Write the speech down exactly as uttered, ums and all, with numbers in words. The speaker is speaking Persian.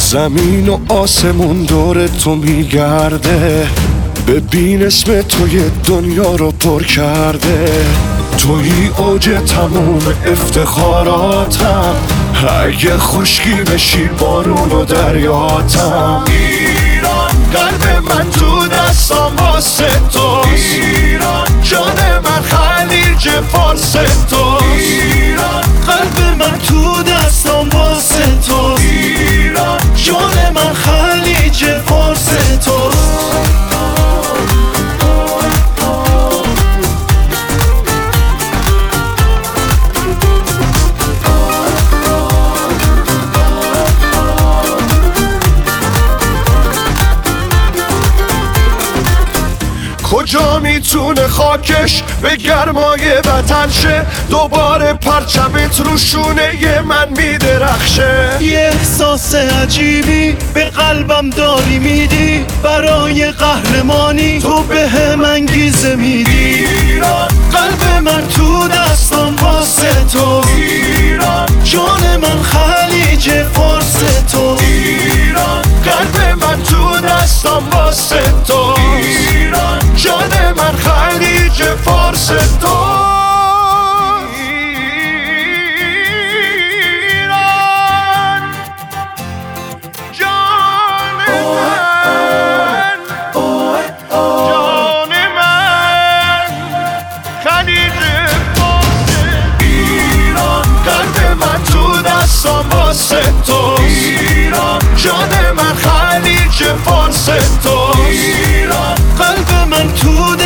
زمین و آسمون دور تو میگرده، ببین اسم توی دنیا رو پر کرده. توی اوج تموم افتخاراتم، اگه خشکی بشی بارون و دریاتم. ایران قلب من تو دستام واسه توست، ایران جان من خلیج فارس توست، ایران قلب من تو دستام واسه توست، ایران جان من خلیج فارس توست. کجا میتونه خاکش به گرمای وطن شه، دوباره پرچمت رو شونه من میدرخشه. یه احساس عجیبی به قلبم داری میدی، برای قهرمانی تو به هم انگیزه میدی. ایران قلب من تو دستم واسه تو، ایران جان من خلیج فارس تو، ایران قلب من تو دستم واسه تو، ایران جان من خلیج فارس تو. ایران جان من، جان من خلیج فارس. ایران قلب من تو دستم واسه تو، ایران جان من خلیج فارس تو، ایران قلب من تو